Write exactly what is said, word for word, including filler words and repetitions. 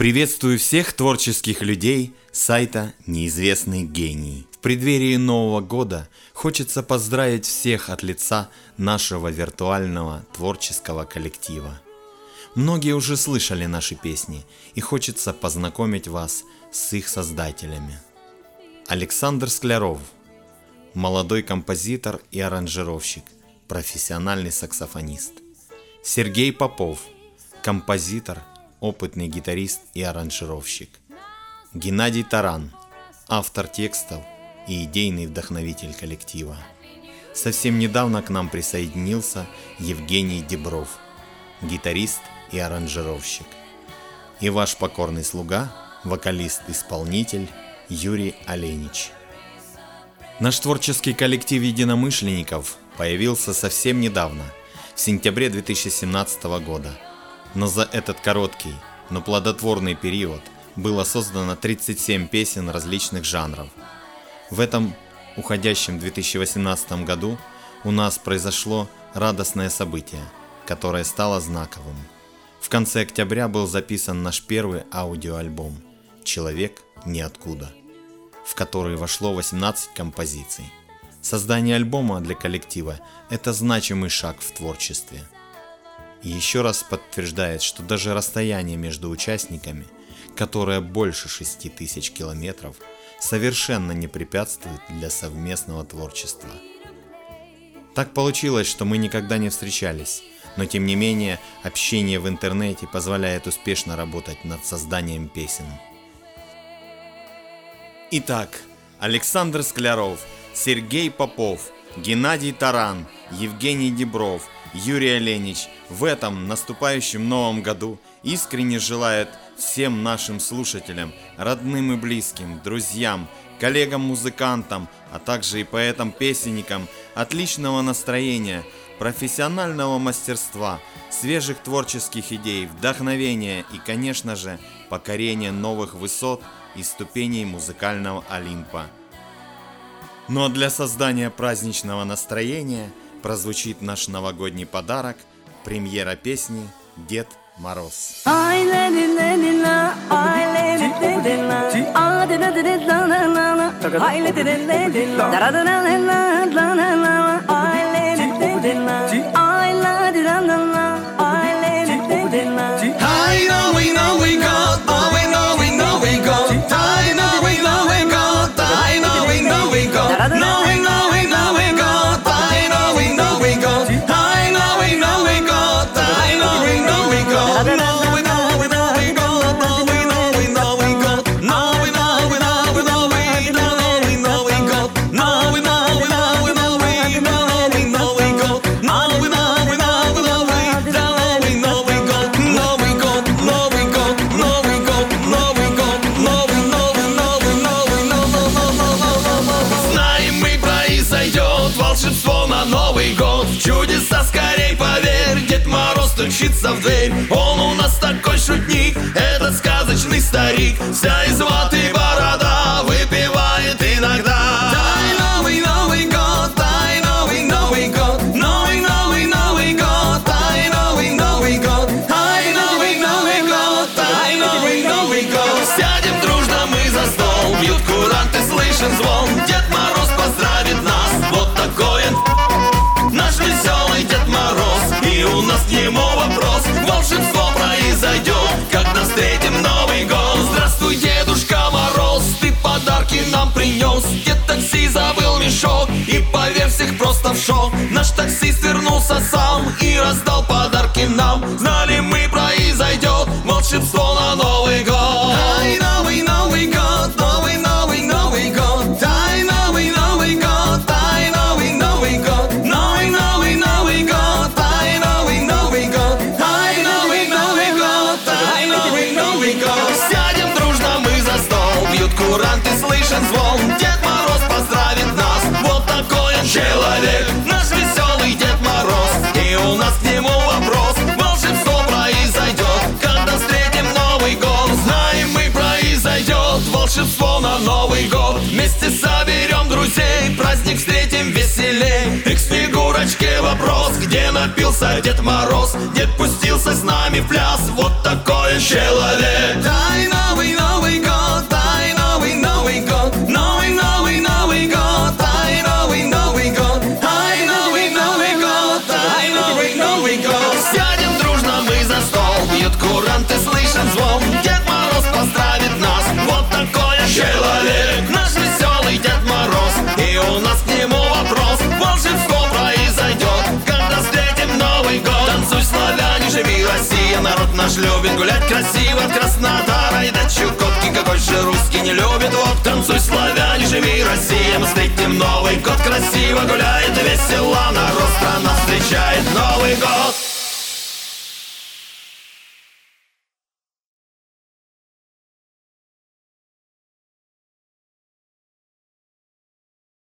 Приветствую всех творческих людей сайта «Неизвестный гений». В преддверии Нового года хочется поздравить всех от лица нашего виртуального творческого коллектива. Многие уже слышали наши песни, и хочется познакомить вас с их создателями. Александр Скляров, молодой композитор и аранжировщик, профессиональный саксофонист. Сергей Попов, композитор, опытный гитарист и аранжировщик. Геннадий Таран, автор текстов и идейный вдохновитель коллектива. Совсем недавно к нам присоединился Евгений Дебров, гитарист и аранжировщик. И ваш покорный слуга, вокалист-исполнитель Юрий Оленич. Наш творческий коллектив единомышленников появился совсем недавно, в сентябре две тысячи семнадцатого года. Но за этот короткий, но плодотворный период было создано тридцать семь песен различных жанров. В этом уходящем две тысячи восемнадцатом году у нас произошло радостное событие, которое стало знаковым. В конце октября был записан наш первый аудиоальбом «Человек ниоткуда», в который вошло восемнадцать композиций. Создание альбома для коллектива – это значимый шаг в творчестве. И еще раз подтверждает, что даже расстояние между участниками, которое больше шести тысяч километров, совершенно не препятствует для совместного творчества. Так получилось, что мы никогда не встречались, но тем не менее общение в интернете позволяет успешно работать над созданием песен. Итак, Александр Скляров, Сергей Попов, Геннадий Таран, Евгений Дебров, Юрий Оленич в этом наступающем новом году искренне желает всем нашим слушателям, родным и близким, друзьям, коллегам-музыкантам, а также и поэтам-песенникам отличного настроения, профессионального мастерства, свежих творческих идей, вдохновения и, конечно же, покорения новых высот и ступеней музыкального Олимпа. Ну а для создания праздничного настроения прозвучит наш новогодний подарок, премьера песни «Дед Мороз». Чудеса скорей, поверь, Дед Мороз стучится в дверь. Он у нас такой шутник, этот сказочный старик. Вся из ваты борода, выпивает иногда. Дай новый Новый год, дай новый Новый год, новый Новый Новый год, дай новый Новый год, дай новый Новый год, дай новый Новый год. Сядем дружно мы за стол, бьют куранты, слышен звон. Дед Мороз поздравит нас, вот такой он, наш веселый Дед Мороз. И у нас к нему вопрос: волшебство произойдет, когда встретим Новый год. Здравствуй, Дедушка Мороз, ты подарки нам принес. Дед такси забыл мешок, и поверь, всех просто в шок. Наш таксист вернулся сам и раздал подарки нам. Знали мы, произойдет волшебство на Новый год. Дай новый Новый год, новый Новый Новый год, дай новый Новый год, дай новый Новый год, новый Новый Новый год, дай новый Новый год, дай новый Новый год, дай новый Новый год. Сядем дружно мы за стол, бьют куранты, слышен звон. Дед Мороз поздравит нас, вот такой он человек, наш веселый Дед Мороз. И у нас к нему вопрос: волшебство произойдет, когда встретим Новый год. Знаем мы, произойдет волшебство на Новый год. Вместе соберем друзей, праздник встретим веселей. И к Снегурочке вопрос: где напился Дед Мороз? Дед пустился с нами в пляс, вот такой он человек. Дай наш любит гулять красиво от Краснодара и до Чукотки. Какой же русский не любит, вот танцуй, славяне, живи, Россия, мы встретим новый